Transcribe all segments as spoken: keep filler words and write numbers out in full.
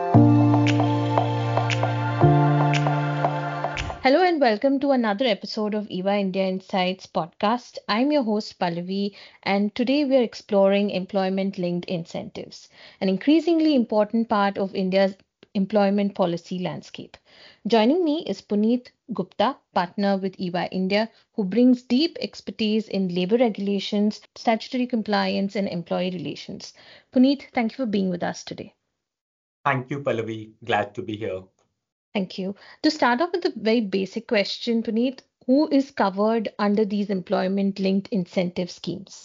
Hello and welcome to another episode of E Y India Insights podcast. I'm your host Pallavi, and today we are exploring employment linked incentives, an increasingly important part of India's employment policy landscape. Joining me is Puneet Gupta, partner with E Y India, who brings deep expertise in labor regulations, statutory compliance, and employee relations. Puneet, thank you for being with us today. Thank you, Pallavi. Glad to be here. Thank you. To start off with a very basic question, Puneet, who is covered under these employment linked incentive schemes?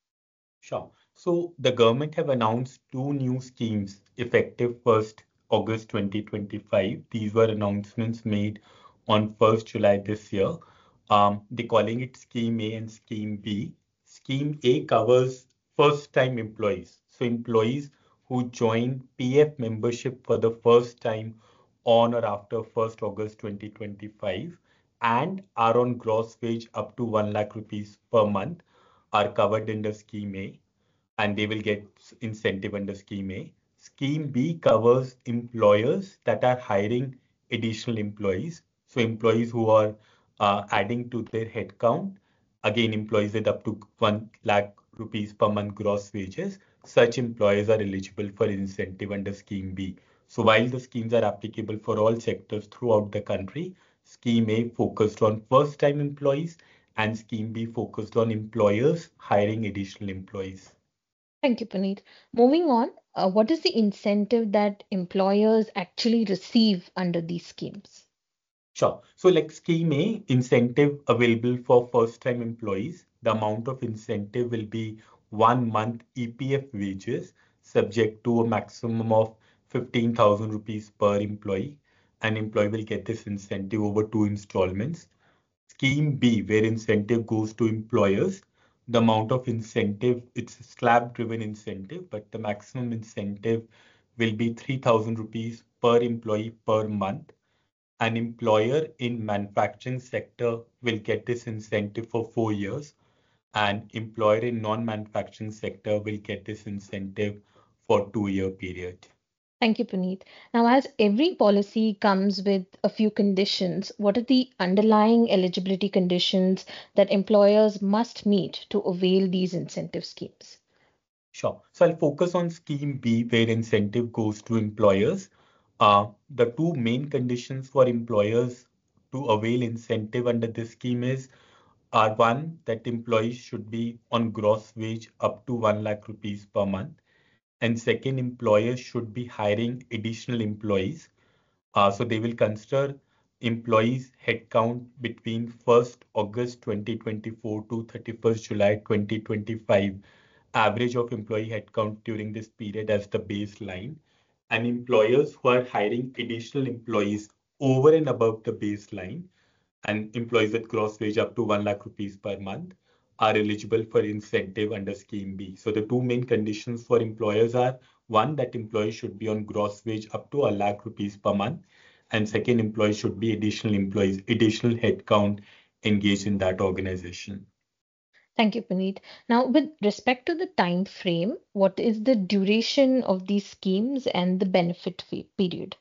Sure. So the government have announced two new schemes effective first August twenty twenty-five. These were announcements made on first July this year. Um, they're calling it Scheme A and Scheme B. Scheme A covers first-time employees. So employees who join P F membership for the first time on or after first August twenty twenty-five and are on gross wage up to one lakh rupees per month are covered under Scheme A and they will get incentive under Scheme A. Scheme B covers employers that are hiring additional employees. So employees who are uh, adding to their headcount, again employees with up to one lakh rupees per month gross wages, such employers are eligible for incentive under Scheme B. So while the schemes are applicable for all sectors throughout the country, Scheme A focused on first-time employees and Scheme B focused on employers hiring additional employees. Thank you, Puneet. Moving on, uh, what is the incentive that employers actually receive under these schemes? Sure. So like Scheme A, incentive available for first-time employees. The amount of incentive will be one month E P F wages, subject to a maximum of fifteen thousand rupees per employee. An employee will get this incentive over two installments. Scheme B, where incentive goes to employers, the amount of incentive, it's a slab-driven incentive, but the maximum incentive will be three thousand rupees per employee per month. An employer in manufacturing sector will get this incentive for four years. An employer in non-manufacturing sector will get this incentive for two-year period. Thank you, Puneet. Now, as every policy comes with a few conditions, what are the underlying eligibility conditions that employers must meet to avail these incentive schemes? Sure. So I'll focus on Scheme B, where incentive goes to employers. Uh, the two main conditions for employers to avail incentive under this scheme is are one, that employees should be on gross wage up to one lakh rupees per month. And second, employers should be hiring additional employees. Uh, so they will consider employees headcount between first August twenty twenty-four to thirty-first July twenty twenty-five, average of employee headcount during this period as the baseline. And employers who are hiring additional employees over and above the baseline and employees with gross wage up to one lakh rupees per month are eligible for incentive under Scheme B. So the two main conditions for employers are one, that employees should be on gross wage up to a lakh rupees per month, and second, employees should be additional employees, additional headcount engaged in that organization. Thank you, Puneet. Now, with respect to the time frame, what is the duration of these schemes and the benefit fe- period?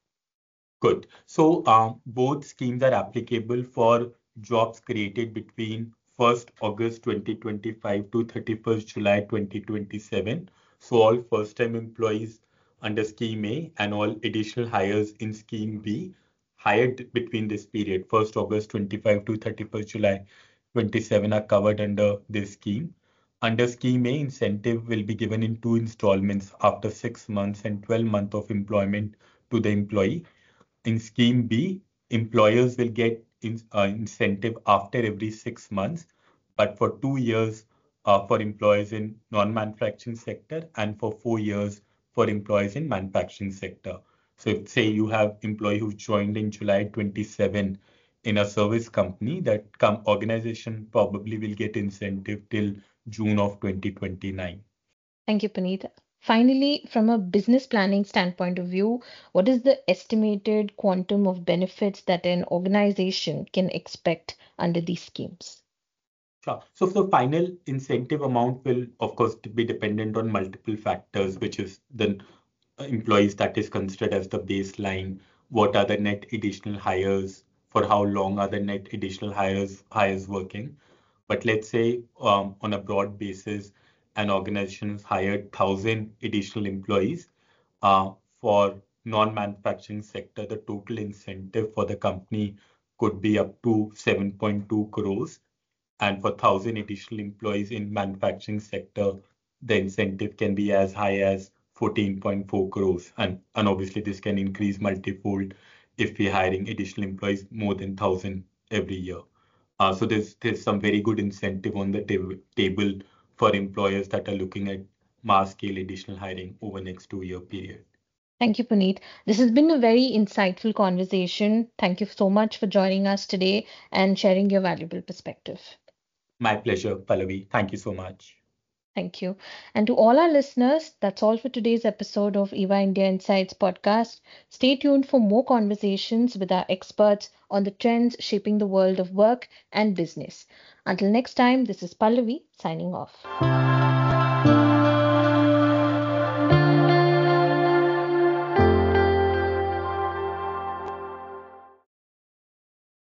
Good. So uh, both schemes are applicable for jobs created between first August twenty twenty-five to thirty-first July twenty twenty-seven. So all first-time employees under Scheme A and all additional hires in Scheme B hired between this period, first August twenty-five to thirty-first July twenty-seven, are covered under this scheme. Under Scheme A, incentive will be given in two installments after six months and twelve months of employment to the employee. In Scheme B, employers will get in, uh, incentive after every six months, but for two years uh, for employees in non-manufacturing sector and for four years for employees in manufacturing sector. So if say you have employee who joined in July twenty-seven in a service company, that com organization probably will get incentive till June of twenty twenty-nine. Thank you, Puneet. Finally, from a business planning standpoint of view, what is the estimated quantum of benefits that an organization can expect under these schemes? Sure. So the final incentive amount will, of course, be dependent on multiple factors, which is the employees that is considered as the baseline? What are the net additional hires? For how long are the net additional hires hires working? But let's say um, on a broad basis, an organization has hired one thousand additional employees. Uh, for non-manufacturing sector, the total incentive for the company could be up to seven point two crores. And for one thousand additional employees in manufacturing sector, the incentive can be as high as fourteen point four crores. And, and obviously this can increase multifold if we're hiring additional employees more than one thousand every year. Uh, so there's there's some very good incentive on the tab- table for employers that are looking at mass scale additional hiring over next two year period. Thank you, Puneet. This has been a very insightful conversation. Thank you so much for joining us today and sharing your valuable perspective. My pleasure, Pallavi. Thank you so much. Thank you. And to all our listeners, that's all for today's episode of E Y India Insights podcast. Stay tuned for more conversations with our experts on the trends shaping the world of work and business. Until next time, this is Pallavi signing off.